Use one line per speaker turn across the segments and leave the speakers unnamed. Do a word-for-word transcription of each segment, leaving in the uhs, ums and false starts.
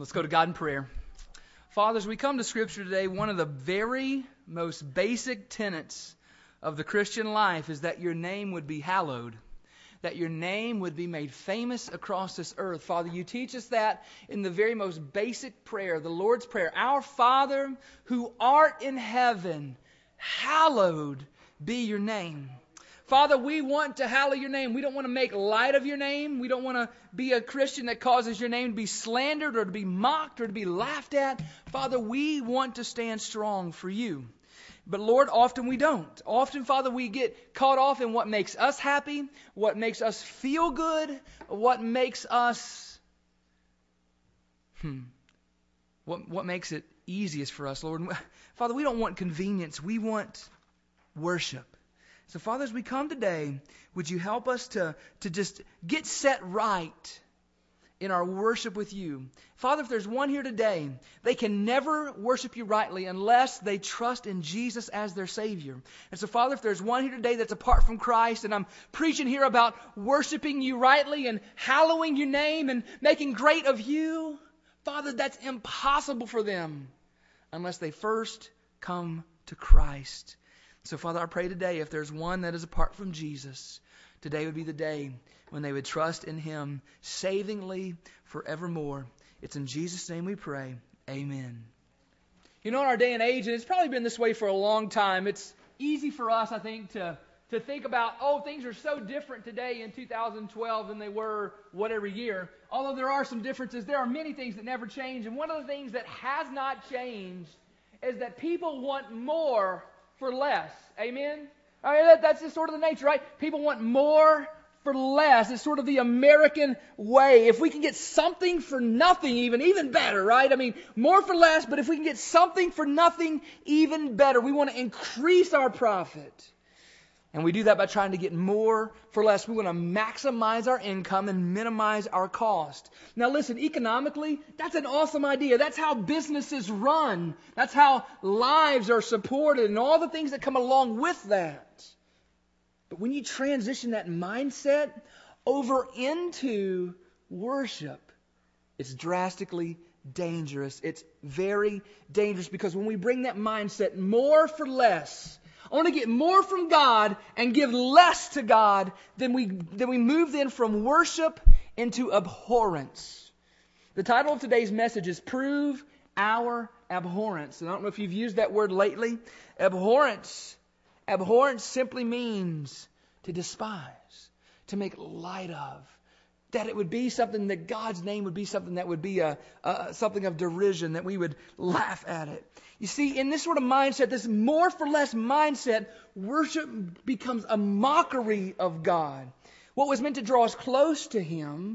Let's go to God in prayer. Father, as we come to Scripture today, one of the very most basic tenets of the Christian life is that your name would be hallowed, that your name would be made famous across this earth. Father, you teach us that in the very most basic prayer, the Lord's Prayer. Our Father who art in heaven, hallowed be your name. Father, we want to hallow your name. We don't want to make light of your name. We don't want to be a Christian that causes your name to be slandered or to be mocked or to be laughed at. Father, we want to stand strong for you. But Lord, often we don't. Often, Father, we get caught off in what makes us happy, what makes us feel good, what makes us, hmm, what, what makes it easiest for us, Lord. Father, we don't want convenience. We want worship. So, Father, as we come today, would you help us to, to just get set right in our worship with you? Father, if there's one here today, they can never worship you rightly unless they trust in Jesus as their Savior. And so, Father, if there's one here today that's apart from Christ, and I'm preaching here about worshiping you rightly and hallowing your name and making great of you, Father, that's impossible for them unless they first come to Christ. So, Father, I pray today, if there's one that is apart from Jesus, today would be the day when they would trust in Him savingly forevermore. It's in Jesus' name we pray. Amen. You know, in our day and age, and it's probably been this way for a long time, it's easy for us, I think, to, to think about, oh, things are so different today in two thousand twelve than they were whatever year. Although there are some differences, there are many things that never change. And one of the things that has not changed is that people want more for less. Amen? I mean, that, that's just sort of the nature, right? People want more for less. It's sort of the American way. If we can get something for nothing, even, even better, right? I mean, more for less, but if we can get something for nothing, even better. We want to increase our profit. And we do that by trying to get more for less. We want to maximize our income and minimize our cost. Now listen, economically, that's an awesome idea. That's how businesses run. That's how lives are supported and all the things that come along with that. But when you transition that mindset over into worship, it's drastically dangerous. It's very dangerous because when we bring that mindset, more for less, I want to get more from God and give less to God, then we then we move then from worship into abhorrence. The title of today's message is Prove Our Abhorrence. And I don't know if you've used that word lately. Abhorrence. Abhorrence simply means to despise, to make light of. That it would be something, that God's name would be something that would be a, a something of derision, that we would laugh at it. You see, in this sort of mindset, this more for less mindset, worship becomes a mockery of God. What was meant to draw us close to Him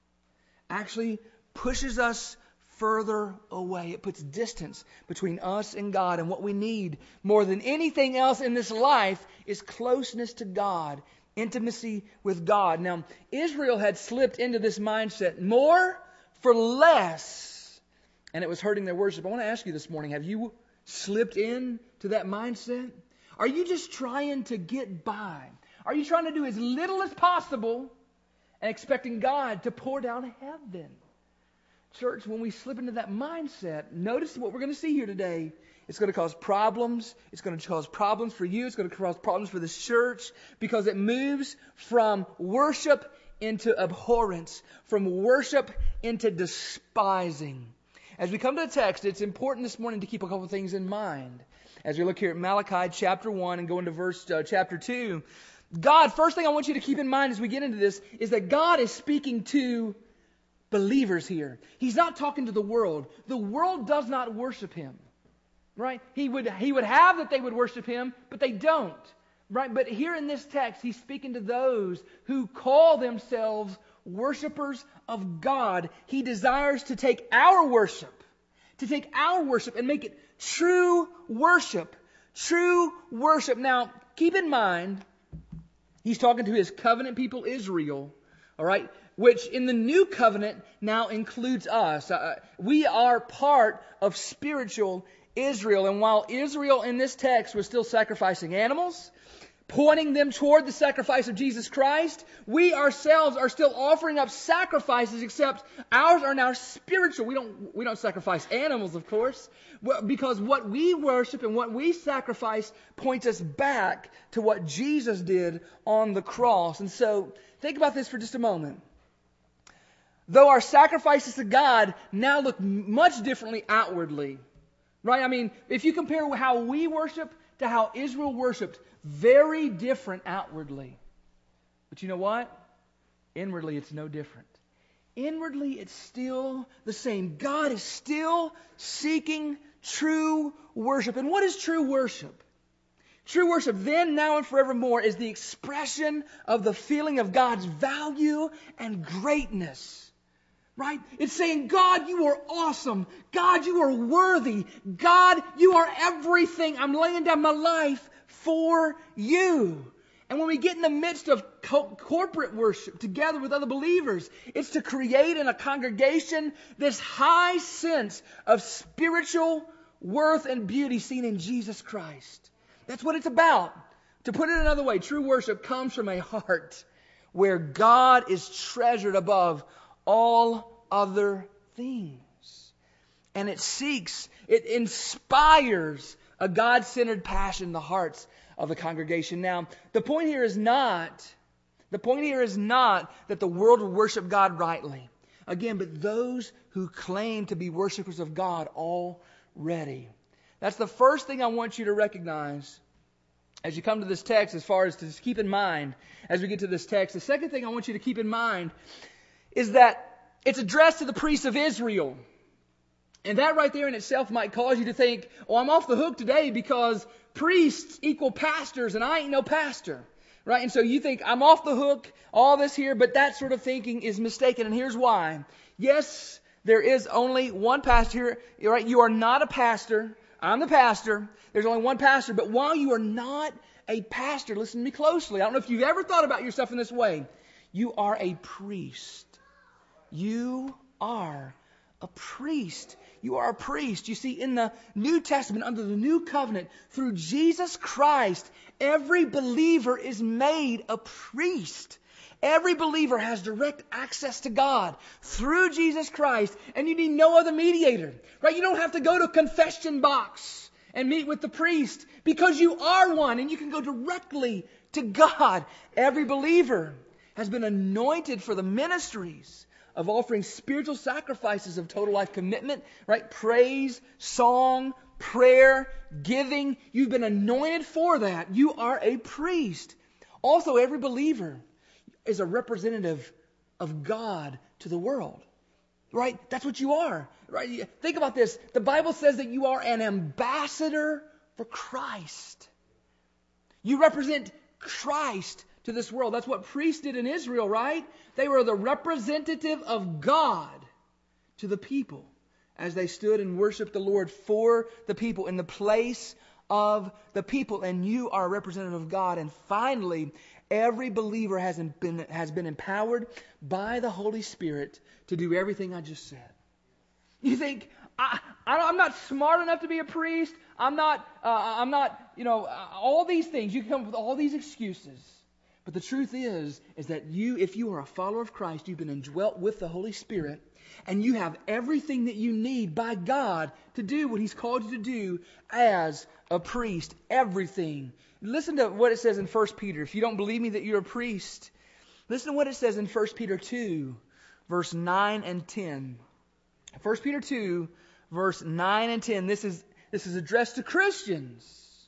actually pushes us further away. It puts distance between us and God. And what we need more than anything else in this life is closeness to God. Intimacy with God. Now, Israel had slipped into this mindset, more for less, and it was hurting their worship. I want to ask you this morning, have you slipped in to that mindset? Are you just trying to get by? Are you trying to do as little as possible and expecting God to pour down heaven? Church, when we slip into that mindset, notice what we're going to see here today. It's going to cause problems. It's going to cause problems for you. It's going to cause problems for this church because it moves from worship into abhorrence, from worship into despising. As we come to the text, it's important this morning to keep a couple of things in mind. As we look here at Malachi chapter one and go into verse uh, chapter two, God, first thing I want you to keep in mind as we get into this is that God is speaking to believers here. He's not talking to the world. The world does not worship Him. Right? He would he would have that they would worship Him, but they don't. Right? But here in this text, He's speaking to those who call themselves worshipers of God. He desires to take our worship, to take our worship and make it true worship. True worship. Now, keep in mind, He's talking to His covenant people, Israel. All right? Which in the new covenant now includes us. Uh, we are part of spiritual Israel. And while Israel in this text was still sacrificing animals, pointing them toward the sacrifice of Jesus Christ. We ourselves are still offering up sacrifices, except ours are now spiritual. We don't, we don't sacrifice animals, of course, because what we worship and what we sacrifice points us back to what Jesus did on the cross. And so, think about this for just a moment. Though our sacrifices to God now look much differently outwardly, right? I mean, if you compare how we worship to how Israel worshiped, very different outwardly. But you know what? Inwardly, it's no different. Inwardly, it's still the same. God is still seeking true worship. And what is true worship? True worship then, now, and forevermore is the expression of the feeling of God's value and greatness. Right? It's saying, God, you are awesome. God, you are worthy. God, you are everything. I'm laying down my life for you. And when we get in the midst of co- corporate worship together with other believers, it's to create in a congregation this high sense of spiritual worth and beauty seen in Jesus Christ. That's what it's about. To put it another way, true worship comes from a heart where God is treasured above all other things. And it seeks, it inspires a God-centered passion in the hearts of the congregation. Now, the point here is not, the point here is not that the world will worship God rightly. Again, but those who claim to be worshipers of God already. That's the first thing I want you to recognize as you come to this text, as far as to just keep in mind as we get to this text. The second thing I want you to keep in mind is that it's addressed to the priests of Israel. And that right there in itself might cause you to think, oh, I'm off the hook today because priests equal pastors and I ain't no pastor. Right? And so you think, I'm off the hook, all this here, but that sort of thinking is mistaken. And here's why. Yes, there is only one pastor here. Right? You are not a pastor. I'm the pastor. There's only one pastor. But while you are not a pastor, listen to me closely. I don't know if you've ever thought about yourself in this way. You are a priest. You are a priest. You are a priest. You see, in the New Testament, under the New Covenant, through Jesus Christ, every believer is made a priest. Every believer has direct access to God through Jesus Christ, and you need no other mediator. Right? You don't have to go to a confession box and meet with the priest because you are one, and you can go directly to God. Every believer has been anointed for the ministries of offering spiritual sacrifices of total life commitment, right? Praise, song, prayer, giving. You've been anointed for that. You are a priest. Also, every believer is a representative of God to the world, right? That's what you are, right? Think about this. The Bible says that you are an ambassador for Christ. You represent Christ to this world. That's what priests did in Israel, right? They were the representative of God to the people as they stood and worshiped the Lord for the people in the place of the people. And you are a representative of God. And finally, every believer has been, has been empowered by the Holy Spirit to do everything I just said. You think, I, I, I'm not smart enough to be a priest. I'm not, uh, I'm not, you know, uh, all these things. You can come up with all these excuses. But the truth is, is that you, if you are a follower of Christ, you've been indwelt with the Holy Spirit, and you have everything that you need by God to do what He's called you to do as a priest. Everything. Listen to what it says in First Peter. If you don't believe me that you're a priest, listen to what it says in First Peter two, verse nine and ten. First Peter two, verse nine and ten. This is, this is addressed to Christians.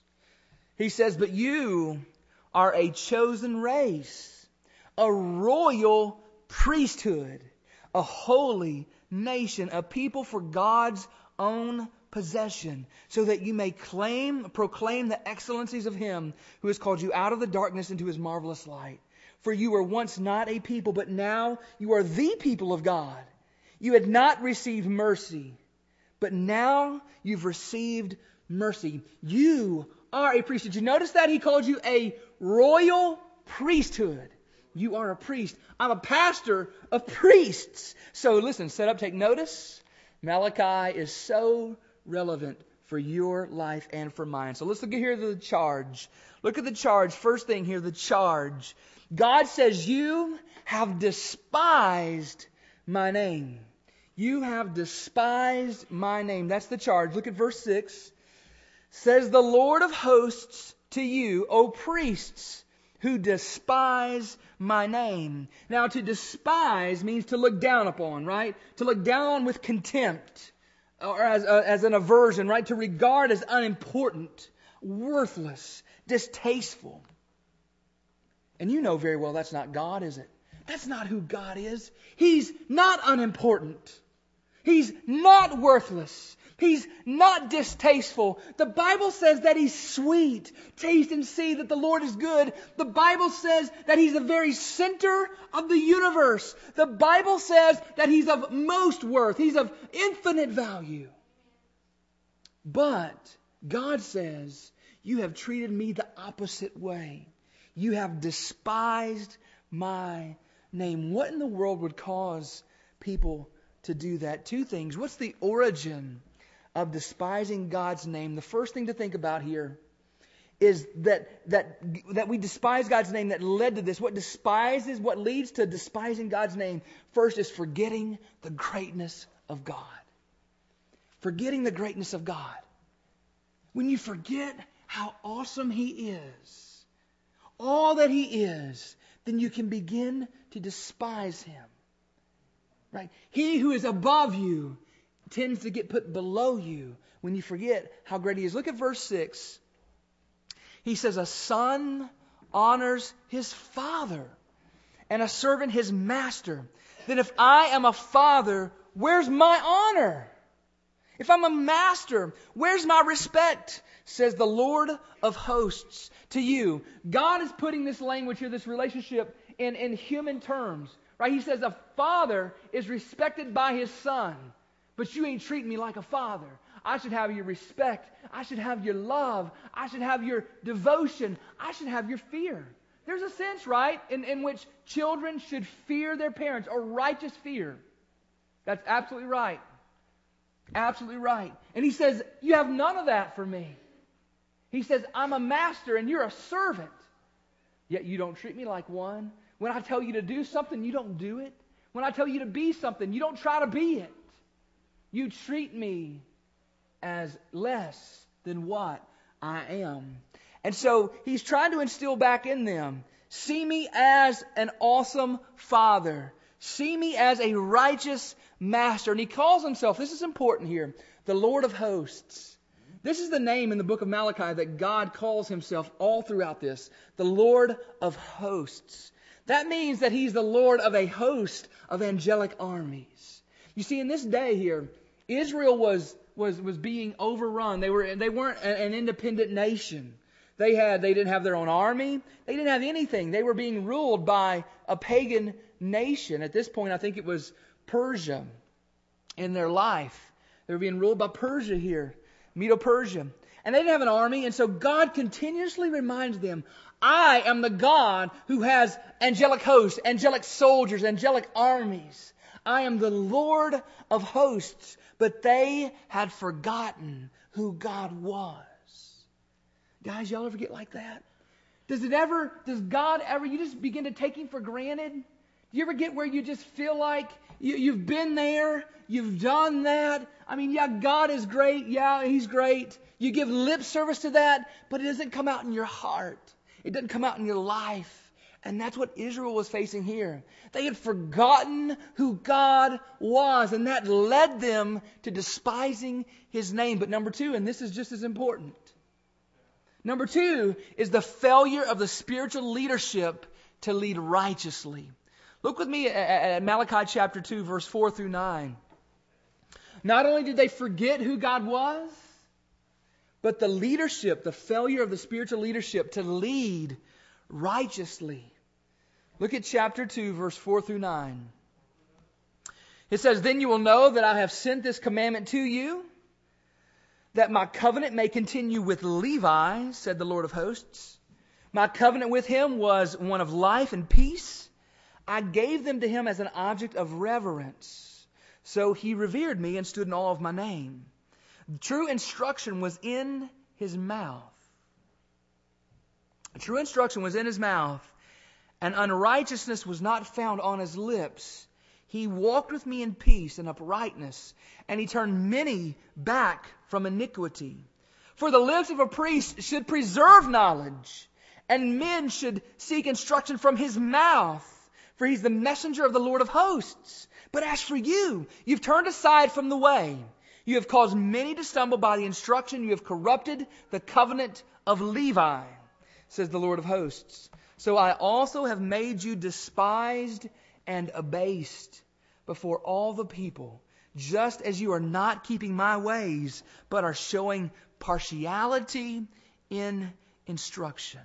He says, but you are a chosen race, a royal priesthood, a holy nation, a people for God's own possession, so that you may claim, proclaim the excellencies of Him who has called you out of the darkness into His marvelous light. For you were once not a people, but now you are the people of God. You had not received mercy, but now you've received mercy. You are a priest. Did you notice that? He called you a royal priesthood. You are a priest. I'm a pastor of priests. So listen, set up, take notice. Malachi is so relevant for your life and for mine. So let's look at here the charge. Look at the charge. First thing here, the charge. God says, you have despised my name. You have despised my name. That's the charge. Look at verse six. Says the Lord of hosts to you, O priests, who despise my name. Now, to despise means to look down upon, right? To look down on with contempt, or as, uh, as an aversion, right? To regard as unimportant, worthless, distasteful. And you know very well that's not God, is it? That's not who God is. He's not unimportant. He's not worthless. He's not distasteful. The Bible says that He's sweet. Taste and see that the Lord is good. The Bible says that He's the very center of the universe. The Bible says that He's of most worth. He's of infinite value. But God says, you have treated me the opposite way. You have despised my name. What in the world would cause people to do that? Two things. What's the origin of despising God's name? The first thing to think about here is that that that we despise God's name that led to this. What despises, what leads to despising God's name first is forgetting the greatness of God. Forgetting the greatness of God. When you forget how awesome He is, all that He is, then you can begin to despise Him. Right? He who is above you tends to get put below you when you forget how great He is. Look at verse six. He says, a son honors his father, and a servant his master. Then if I am a father, where's my honor? If I'm a master, where's my respect? Says the Lord of hosts to you. God is putting this language here, this relationship, in, in human terms. Right? He says a father is respected by his son. But you ain't treating me like a father. I should have your respect. I should have your love. I should have your devotion. I should have your fear. There's a sense, right, in, in which children should fear their parents, or righteous fear. That's absolutely right. Absolutely right. And He says, you have none of that for me. He says, I'm a master and you're a servant. Yet you don't treat me like one. When I tell you to do something, you don't do it. When I tell you to be something, you don't try to be it. You treat me as less than what I am. And so He's trying to instill back in them, see me as an awesome father. See me as a righteous master. And He calls Himself, this is important here, the Lord of hosts. This is the name in the book of Malachi that God calls Himself all throughout this. The Lord of hosts. That means that He's the Lord of a host of angelic armies. You see, in this day here, Israel was was was being overrun. They were they weren't an independent nation. They had they didn't have their own army. They didn't have anything. They were being ruled by a pagan nation. At this point, I think it was Persia in their life. They were being ruled by Persia here, Medo-Persia. And they didn't have an army, and so God continuously reminds them, I am the God who has angelic hosts, angelic soldiers, angelic armies. I am the Lord of hosts. But they had forgotten who God was. Guys, y'all ever get like that? Does it ever, does God ever, you just begin to take Him for granted? Do you ever get where you just feel like you, you've been there, you've done that? I mean, yeah, God is great. Yeah, He's great. You give lip service to that, but it doesn't come out in your heart. It doesn't come out in your life. And that's what Israel was facing here. They had forgotten who God was, and that led them to despising His name. But number two, and this is just as important, number two is the failure of the spiritual leadership to lead righteously. Look with me at Malachi chapter two, verse four through nine. Not only did they forget who God was, but the leadership, the failure of the spiritual leadership to lead righteously. Look at chapter two, verse four through nine. It says, then you will know that I have sent this commandment to you, that my covenant may continue with Levi, said the Lord of hosts. My covenant with him was one of life and peace. I gave them to him as an object of reverence. So he revered me and stood in awe of my name. True instruction was in his mouth. True instruction was in his mouth, and unrighteousness was not found on his lips. He walked with me in peace and uprightness, and he turned many back from iniquity. For the lips of a priest should preserve knowledge, and men should seek instruction from his mouth, for he's the messenger of the Lord of hosts. But as for you, you've turned aside from the way. You have caused many to stumble by the instruction. You have corrupted the covenant of Levi, says the Lord of hosts. So I also have made you despised and abased before all the people, just as you are not keeping my ways, but are showing partiality in instruction.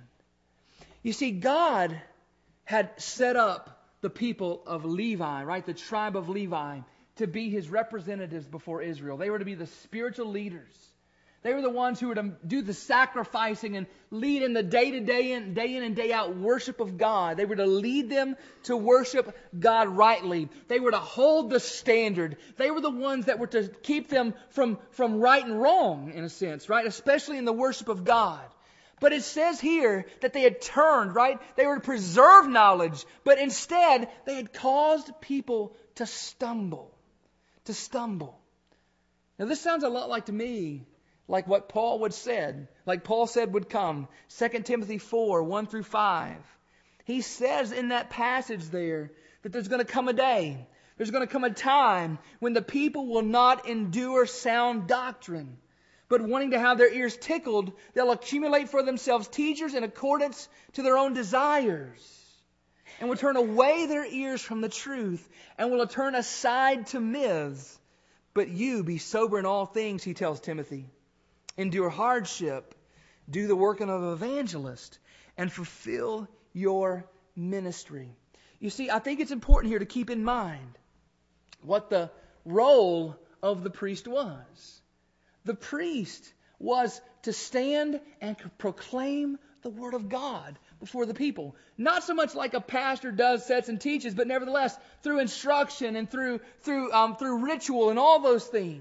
You see, God had set up the people of Levi, right, the tribe of Levi, to be his representatives before Israel. They were to be the spiritual leaders. They were the ones who were to do the sacrificing and lead in the day-to-day and day in and day out worship of God. They were to lead them to worship God rightly. They were to hold the standard. They were the ones that were to keep them from, from right and wrong, in a sense, right? Especially in the worship of God. But it says here that they had turned, right? They were to preserve knowledge, but instead they had caused people to stumble. To stumble. Now this sounds a lot like to me, like what Paul would said, like Paul said would come. Second Timothy four, one through five. He says in that passage there that there's going to come a day, there's going to come a time when the people will not endure sound doctrine, but wanting to have their ears tickled, they'll accumulate for themselves teachers in accordance to their own desires, and will turn away their ears from the truth, and will turn aside to myths. But you be sober in all things, he tells Timothy. Endure hardship, do the work of an evangelist, and fulfill your ministry. You see, I think it's important here to keep in mind what the role of the priest was. The priest was to stand and proclaim the Word of God before the people. Not so much like a pastor does, sets and teaches, but nevertheless through instruction and through through um, through ritual and all those things.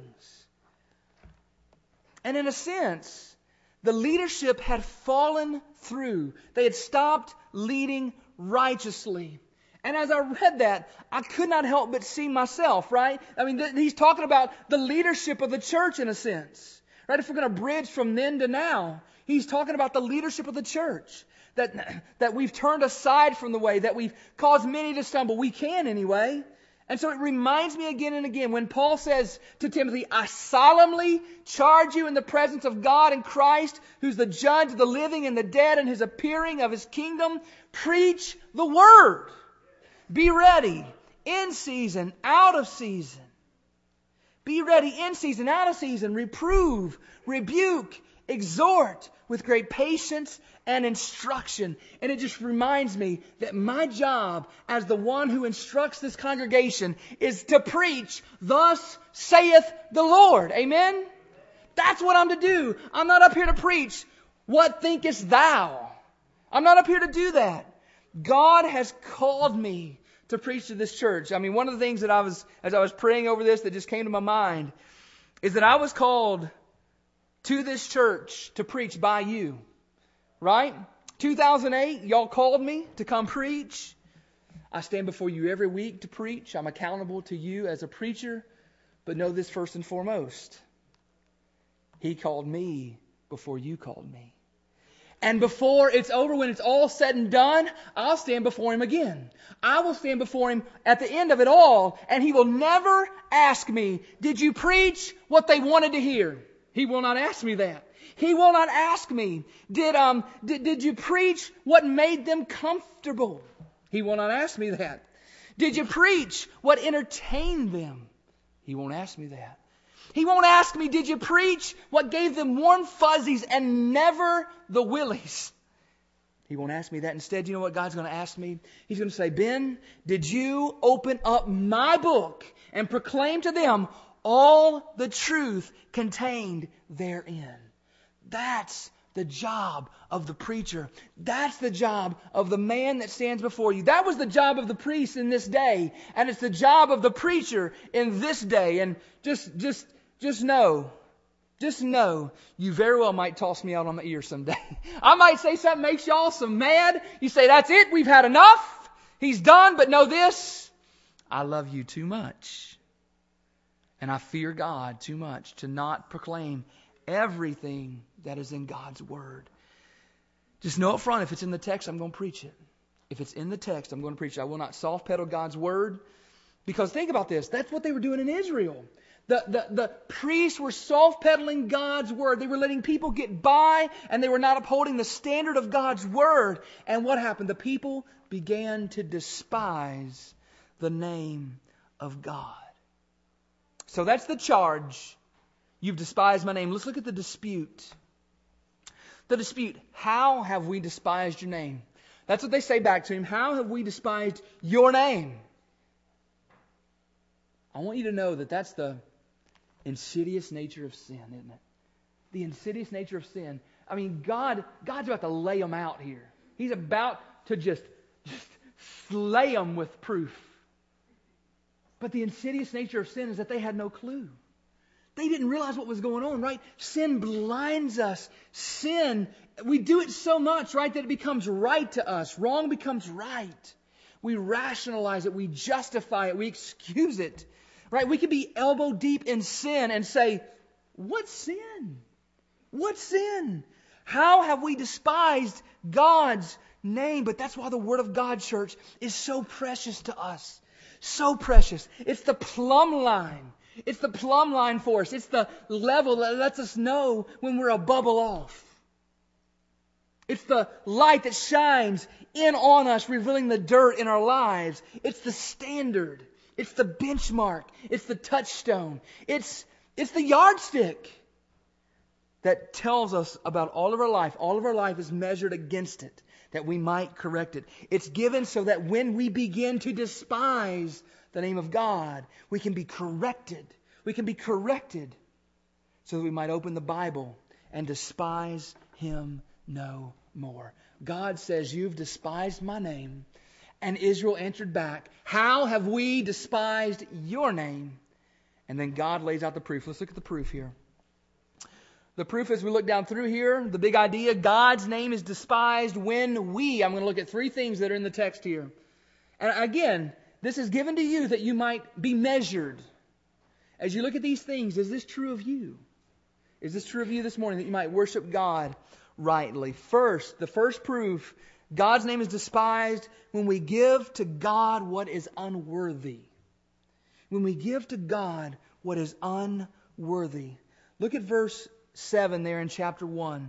And in a sense, the leadership had fallen through. They had stopped leading righteously. And as I read that, I could not help but see myself, right? I mean, th- he's talking about the leadership of the church in a sense. Right? If we're going to bridge from then to now, he's talking about the leadership of the church. That, that we've turned aside from the way, that we've caused many to stumble. We can anyway. And so it reminds me again and again when Paul says to Timothy, I solemnly charge you in the presence of God and Christ, who's the judge of the living and the dead, and his appearing of his kingdom, preach the word. Be ready in season, out of season. Be ready in season, out of season. Reprove, rebuke, exhort with great patience and instruction. And it just reminds me that my job as the one who instructs this congregation is to preach, thus saith the Lord. Amen? That's what I'm to do. I'm not up here to preach, what thinkest thou? I'm not up here to do that. God has called me to preach to this church. I mean, one of the things that I was, as I was praying over this, that just came to my mind is that I was called to this church to preach by you. Right? two thousand eight, y'all called me to come preach. I stand before you every week to preach. I'm accountable to you as a preacher. But know this first and foremost. He called me before you called me. And before it's over, when it's all said and done, I'll stand before Him again. I will stand before Him at the end of it all, and He will never ask me, did you preach what they wanted to hear? He will not ask me that. He will not ask me, did um did, did you preach what made them comfortable? He will not ask me that. Did you preach what entertained them? He won't ask me that. He won't ask me, did you preach what gave them warm fuzzies and never the willies? He won't ask me that. Instead, you know what God's going to ask me? He's going to say, Ben, did you open up my book and proclaim to them all the truth contained therein? That's the job of the preacher. That's the job of the man that stands before you. That was the job of the priest in this day. And it's the job of the preacher in this day. And just, just, just know just know you very well might toss me out on my ear someday. I might say something that makes y'all so mad. You say, that's it, we've had enough. He's done, but know this. I love you too much. And I fear God too much to not proclaim everything that is in God's Word. Just know up front, if it's in the text, I'm going to preach it. If it's in the text, I'm going to preach it. I will not soft pedal God's Word. Because think about this. That's what they were doing in Israel. The, the, the priests were soft-pedaling God's Word. They were letting people get by, and they were not upholding the standard of God's Word. And what happened? The people began to despise the name of God. So that's the charge. You've despised my name. Let's look at the dispute. The dispute. How have we despised your name? That's what they say back to him. How have we despised your name? I want you to know that that's the insidious nature of sin, isn't it? The insidious nature of sin. I mean, God, God's about to lay them out here. He's about to just, just slay them with proof. But the insidious nature of sin is that they had no clue. They didn't realize what was going on, right? Sin blinds us. Sin, we do it so much, right, that it becomes right to us. Wrong becomes right. We rationalize it. We justify it. We excuse it. Right? We can be elbow deep in sin and say, what sin? What sin? How have we despised God's name? But that's why the Word of God, church, is so precious to us. So precious. It's the plumb line. It's the plumb line for us. It's the level that lets us know when we're a bubble off. It's the light that shines in on us, revealing the dirt in our lives. It's the standard. It's the benchmark. It's the touchstone. It's, it's the yardstick that tells us about all of our life. All of our life is measured against it, that we might correct it. It's given so that when we begin to despise the name of God, we can be corrected. We can be corrected so that we might open the Bible and despise Him no more. God says, you've despised my name. And Israel answered back, how have we despised your name? And then God lays out the proof. Let's look at the proof here. The proof as we look down through here, the big idea, God's name is despised when we, I'm going to look at three things that are in the text here. And again, this is given to you that you might be measured. As you look at these things, is this true of you? Is this true of you this morning, that you might worship God rightly? First, the first proof, God's name is despised when we give to God what is unworthy. When we give to God what is unworthy. Look at verse seven there in chapter one.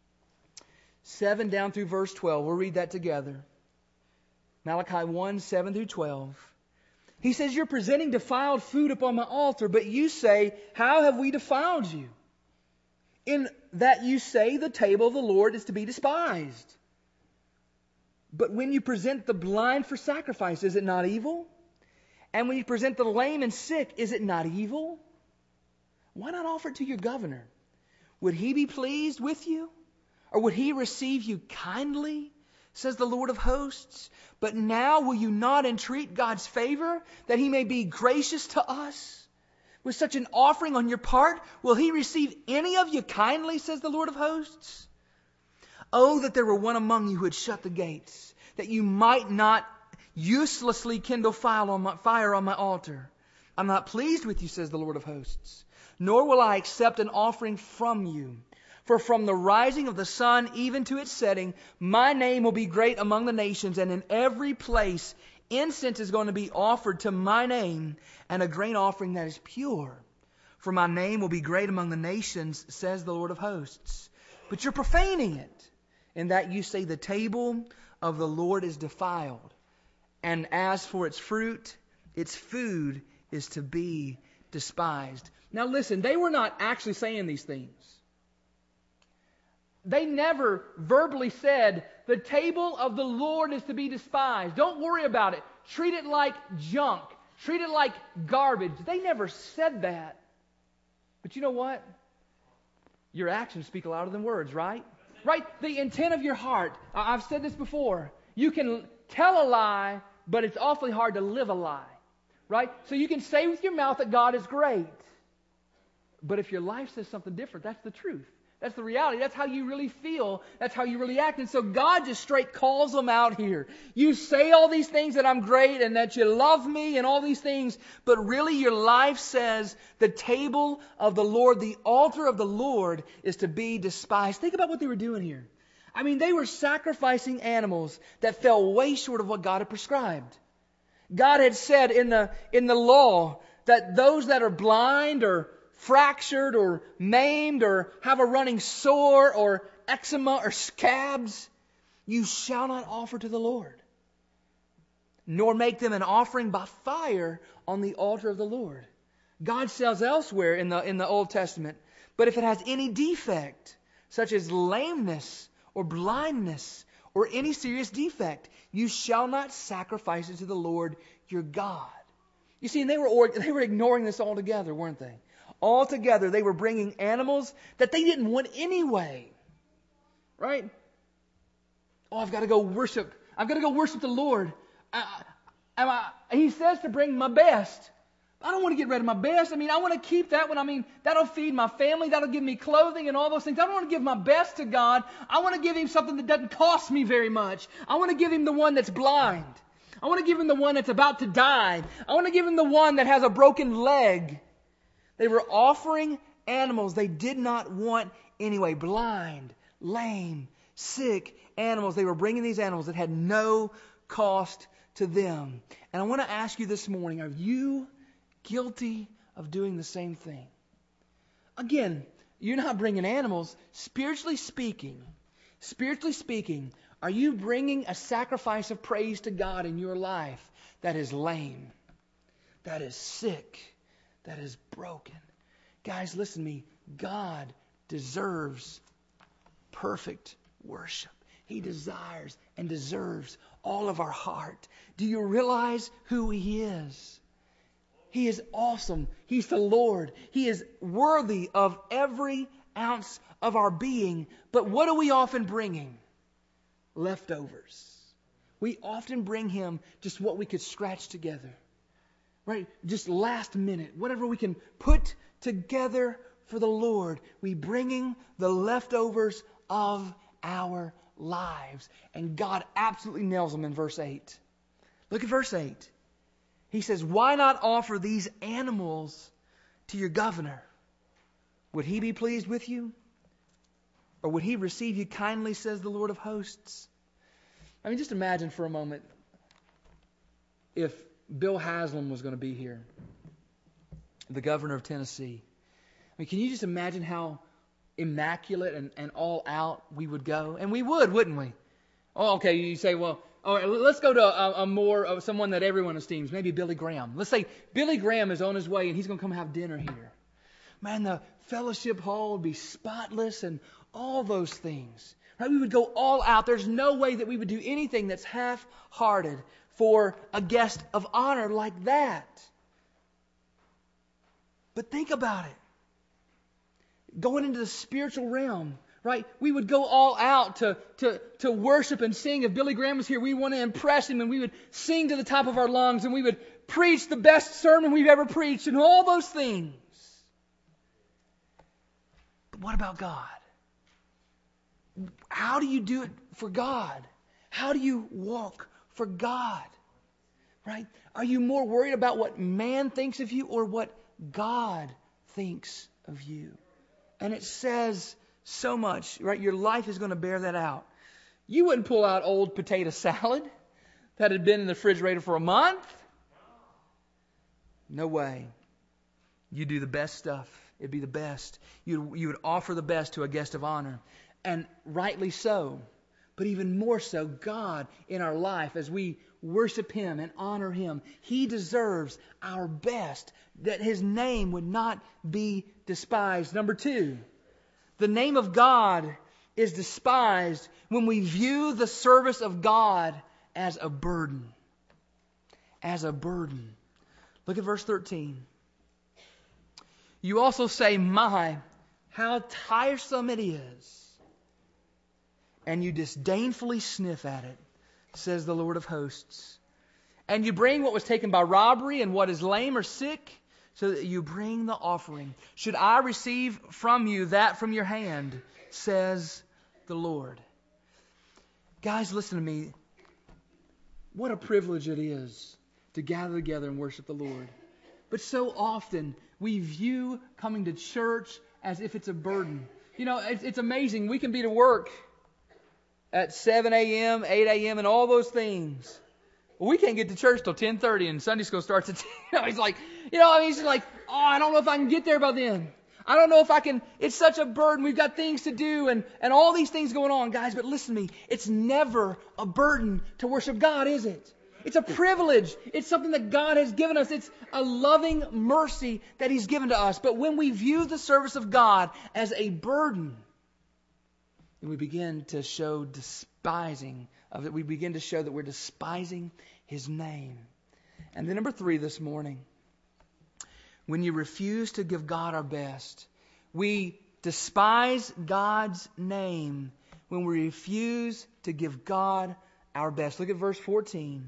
seven down through verse twelve. We'll read that together. Malachi one, seven through twelve. He says, you're presenting defiled food upon my altar, but you say, how have we defiled you? In that you say the table of the Lord is to be despised. But when you present the blind for sacrifice, is it not evil? And when you present the lame and sick, is it not evil? Why not offer it to your governor? Would he be pleased with you? Or would he receive you kindly? Says the Lord of hosts. But now will you not entreat God's favor, that He may be gracious to us? With such an offering on your part, will He receive any of you kindly, says the Lord of hosts? Oh, that there were one among you who had shut the gates, that you might not uselessly kindle fire on my, fire on my altar. I'm not pleased with you, says the Lord of hosts, nor will I accept an offering from you. For from the rising of the sun even to its setting, my name will be great among the nations, and in every place incense is going to be offered to my name, and a grain offering that is pure. For my name will be great among the nations, says the Lord of hosts. But you're profaning it, in that you say the table of the Lord is defiled. And as for its fruit, its food is to be despised. Now listen, they were not actually saying these things. They never verbally said, the table of the Lord is to be despised. Don't worry about it. Treat it like junk. Treat it like garbage. They never said that. But you know what? Your actions speak louder than words, right? Right? The intent of your heart. I've said this before. You can tell a lie, but it's awfully hard to live a lie. Right? So you can say with your mouth that God is great. But if your life says something different, that's the truth. That's the reality. That's how you really feel. That's how you really act. And so God just straight calls them out here. You say all these things that I'm great and that you love me and all these things, but really your life says the table of the Lord, the altar of the Lord is to be despised. Think about what they were doing here. I mean, they were sacrificing animals that fell way short of what God had prescribed. God had said in the, in the law that those that are blind or fractured or maimed or have a running sore or eczema or scabs, you shall not offer to the Lord, nor make them an offering by fire on the altar of the Lord. God says elsewhere in the, in the Old Testament, but if it has any defect, such as lameness or blindness or any serious defect, you shall not sacrifice it to the Lord your God. You see, and they were, they were ignoring this altogether, weren't they? Altogether, they were bringing animals that they didn't want anyway. Right? Oh, I've got to go worship. I've got to go worship the Lord. I, I, I, he says to bring my best. I don't want to get rid of my best. I mean, I want to keep that one. I mean, that'll feed my family. That'll give me clothing and all those things. I don't want to give my best to God. I want to give Him something that doesn't cost me very much. I want to give Him the one that's blind. I want to give Him the one that's about to die. I want to give Him the one that has a broken leg. They were offering animals they did not want anyway. Blind, lame, sick animals. They were bringing these animals that had no cost to them. And I want to ask you this morning, are you guilty of doing the same thing? Again, you're not bringing animals. Spiritually speaking, spiritually speaking, are you bringing a sacrifice of praise to God in your life that is lame, that is sick, that is broken? Guys, listen to me. God deserves perfect worship. He desires and deserves all of our heart. Do you realize who He is? He is awesome. He's the Lord. He is worthy of every ounce of our being. But what are we often bringing? Leftovers. We often bring Him just what we could scratch together. Right? Just last minute. Whatever we can put together for the Lord. We bringing the leftovers of our lives. And God absolutely nails them in verse eight. Look at verse eight. He says, why not offer these animals to your governor? Would he be pleased with you? Or would he receive you kindly, says the Lord of hosts? I mean, just imagine for a moment if Bill Haslam was going to be here, the governor of Tennessee. I mean, can you just imagine how immaculate and, and all out we would go? And we would, wouldn't we? Oh, okay, you say, well, all right, let's go to a, a more of someone that everyone esteems, maybe Billy Graham. Let's say Billy Graham is on his way and he's going to come have dinner here. Man, the fellowship hall would be spotless and all those things. Right? We would go all out. There's no way that we would do anything that's half-hearted for a guest of honor like that. But think about it. Going into the spiritual realm, right? We would go all out to, to, to worship and sing. If Billy Graham was here, we want to impress him, and we would sing to the top of our lungs, and we would preach the best sermon we've ever preached, and all those things. But what about God? How do you do it for God? How do you walk for God? Right? Are you more worried about what man thinks of you or what God thinks of you? And it says so much, right? Your life is going to bear that out. You wouldn't pull out old potato salad that had been in the refrigerator for a month. No way. You do the best stuff. It'd be the best. You, you would offer the best to a guest of honor. And rightly so. But even more so, God in our life, as we worship Him and honor Him, He deserves our best, that His name would not be despised. Number two, the name of God is despised when we view the service of God as a burden. As a burden. Look at verse thirteen. You also say, my, how tiresome it is. And you disdainfully sniff at it, says the Lord of hosts. And you bring what was taken by robbery and what is lame or sick, so that you bring the offering. Should I receive from you that from your hand, says the Lord. Guys, listen to me. What a privilege it is to gather together and worship the Lord. But so often we view coming to church as if it's a burden. You know, it's, it's amazing. We can be to work at seven a.m., eight a.m., and all those things. Well, we can't get to church till ten thirty, and Sunday school starts at ten. You know, he's like, you know, I mean, he's like, oh, I don't know if I can get there by then. I don't know if I can. It's such a burden. We've got things to do and, and all these things going on. Guys, but listen to me. It's never a burden to worship God, is it? It's a privilege. It's something that God has given us. It's a loving mercy that He's given to us. But when we view the service of God as a burden, then we begin to show despising of it. We begin to show that we're despising His name. And then number three this morning, when you refuse to give God our best, we despise God's name when we refuse to give God our best. Look at verse fourteen.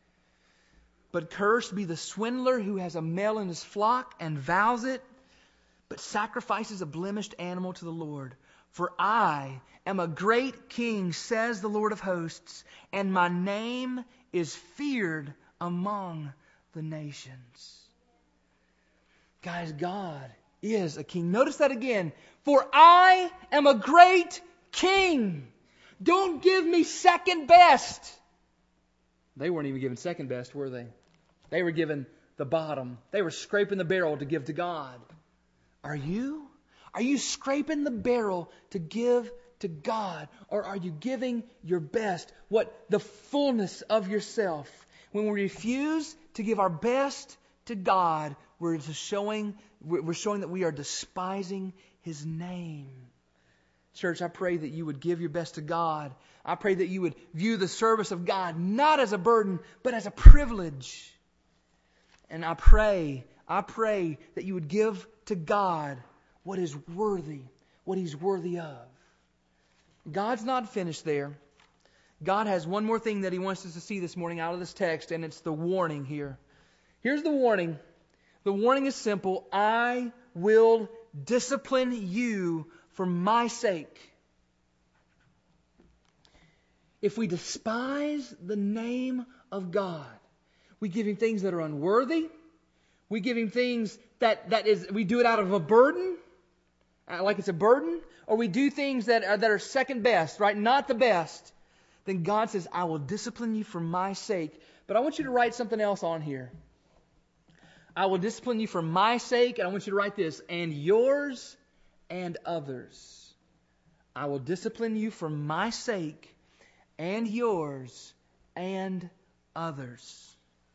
But cursed be the swindler who has a male in his flock and vows it, but sacrifices a blemished animal to the Lord. For I am a great king, says the Lord of hosts, and my name is feared among the nations. Guys, God is a king. Notice that again. For I am a great king. Don't give me second best. They weren't even given second best, were they? They were given the bottom. They were scraping the barrel to give to God. Are you? Are you scraping the barrel to give to God? Or are you giving your best? What? The fullness of yourself. When we refuse to give our best to God, we're showing, we're showing that we are despising His name. Church, I pray that you would give your best to God. I pray that you would view the service of God not as a burden, but as a privilege. And I pray, I pray that you would give to God what is worthy, what He's worthy of. God's not finished there. God has one more thing that He wants us to see this morning out of this text, and it's the warning here. Here's the warning. The warning is simple. I will discipline you for my sake. If we despise the name of God, we give Him things that are unworthy. We give Him things that, that is, we do it out of a burden, like it's a burden, or we do things that are, that are second best, right? Not the best. Then God says, I will discipline you for my sake. But I want you to write something else on here. I will discipline you for my sake, and I want you to write this, and yours and others. I will discipline you for my sake, and yours and others.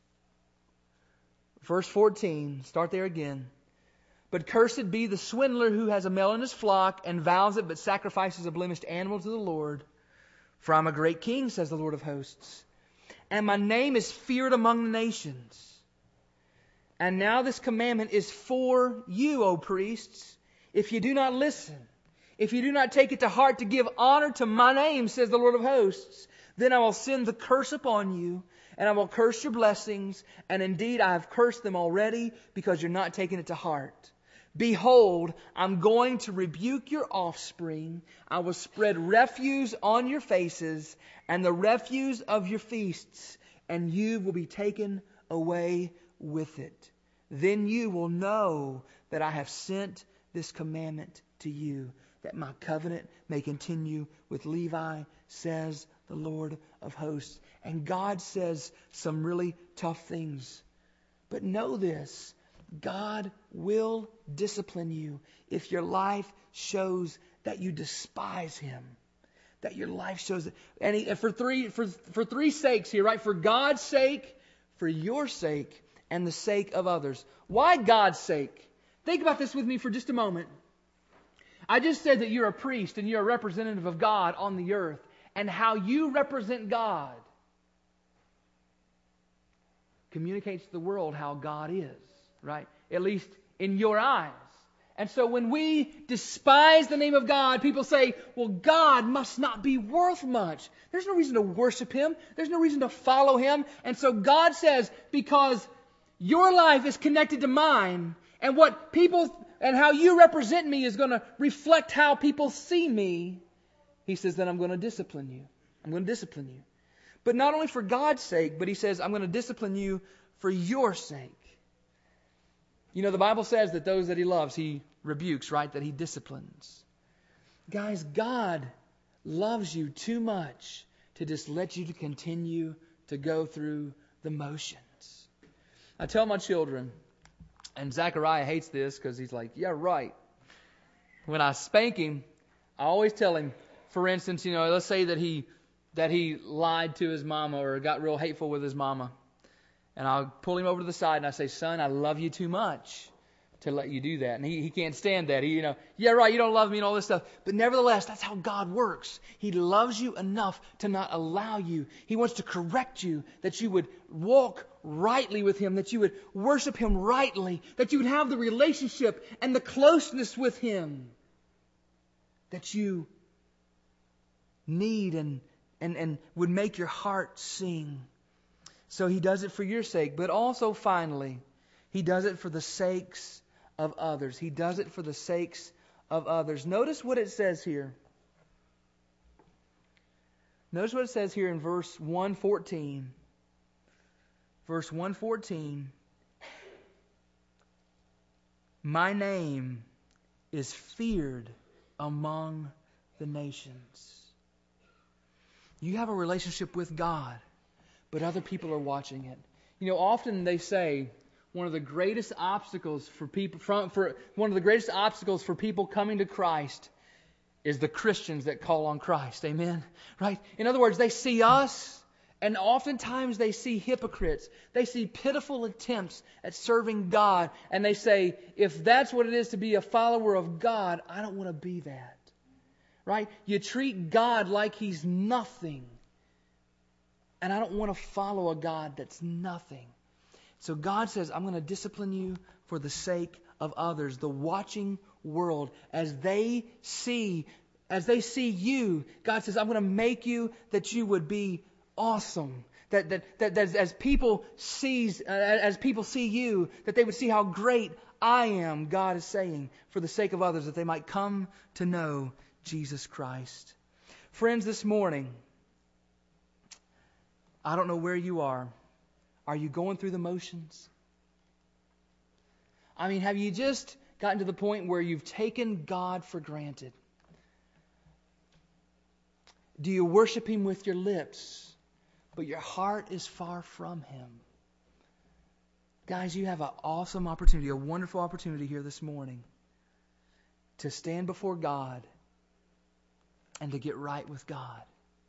Verse fourteen, start there again. But cursed be the swindler who has a male in his flock and vows it, but sacrifices a blemished animal to the Lord. For I'm a great king, says the Lord of hosts, and my name is feared among the nations. And now this commandment is for you, O priests, if you do not listen, if you do not take it to heart to give honor to my name, says the Lord of hosts, then I will send the curse upon you, and I will curse your blessings, and indeed I have cursed them already, because you're not taking it to heart. Behold, I'm going to rebuke your offspring. I will spread refuse on your faces, and the refuse of your feasts, and you will be taken away with it. Then you will know that I have sent this commandment to you, that my covenant may continue with Levi, says the Lord of hosts. And God says some really tough things. But know this, God will discipline you if your life shows that you despise Him. That your life shows it. And, he, and for three for, for three sakes here, right? For God's sake, for your sake, and the sake of others. Why God's sake? Think about this with me for just a moment. I just said that you're a priest and you're a representative of God on the earth, and how you represent God communicates to the world how God is, right? At least in your eyes. And so when we despise the name of God, people say, well, God must not be worth much. There's no reason to worship Him. There's no reason to follow Him. And so God says, because Your life is connected to mine, and what people and how you represent me is going to reflect how people see me. He says, then I'm going to discipline you. I'm going to discipline you. But not only for God's sake, but he says, I'm going to discipline you for your sake. You know, the Bible says that those that he loves, he rebukes, right? That he disciplines. Guys, God loves you too much to just let you to continue to go through the motions. I tell my children, and Zachariah hates this because he's like, yeah, right. When I spank him, I always tell him, for instance, you know, let's say that he that he lied to his mama or got real hateful with his mama. And I'll pull him over to the side and I say, son, I love you too much to let you do that. And he, he can't stand that. He, you know, yeah, right, you don't love me and all this stuff. But nevertheless, that's how God works. He loves you enough to not allow you. He wants to correct you, that you would walk rightly with Him, that you would worship Him rightly, that you would have the relationship and the closeness with Him that you need and, and, and would make your heart sing. So He does it for your sake, but also finally, He does it for the sakes of others. He does it for the sakes of others. Notice what it says here. Notice what it says here in verse one fourteen. Verse one fourteen. My name is feared among the nations. You have a relationship with God, but other people are watching it. You know, often they say one of the greatest obstacles for people from for one of the greatest obstacles for people coming to Christ is the Christians that call on Christ. Amen. Right? In other words, they see us, and oftentimes they see hypocrites. They see pitiful attempts at serving God, and they say, if that's what it is to be a follower of God, I don't want to be that. Right? You treat God like He's nothing. And I don't want to follow a God that's nothing. So God says, I'm going to discipline you for the sake of others, the watching world. As they see, as they see you, God says, I'm going to make you that you would be awesome. That that that, that as people sees, uh, as people see you, that they would see how great I am. God is saying, for the sake of others, that they might come to know Jesus Christ. Friends, this morning, I don't know where you are. Are you going through the motions? I mean, have you just gotten to the point where you've taken God for granted? Do you worship Him with your lips, but your heart is far from Him? Guys, you have an awesome opportunity, a wonderful opportunity here this morning to stand before God and to get right with God.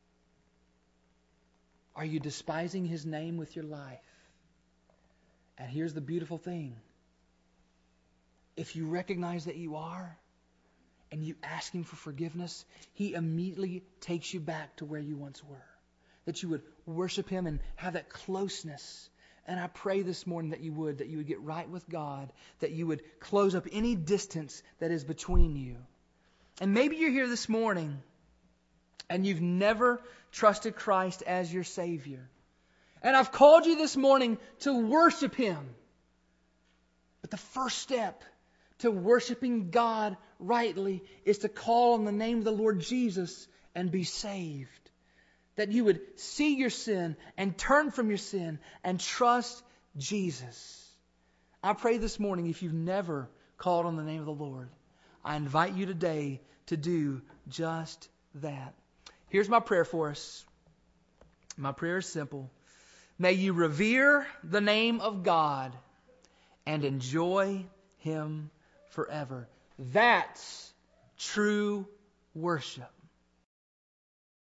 Are you despising His name with your life? And here's the beautiful thing. If you recognize that you are, and you ask Him for forgiveness, He immediately takes you back to where you once were. That you would worship Him and have that closeness. And I pray this morning that you would, that you would get right with God, that you would close up any distance that is between you. And maybe you're here this morning, and you've never trusted Christ as your Savior. And I've called you this morning to worship Him. But the first step to worshiping God rightly is to call on the name of the Lord Jesus and be saved. That you would see your sin and turn from your sin and trust Jesus. I pray this morning, if you've never called on the name of the Lord, I invite you today to do just that. Here's my prayer for us. My prayer is simple. May you revere the name of God and enjoy Him forever. That's true worship.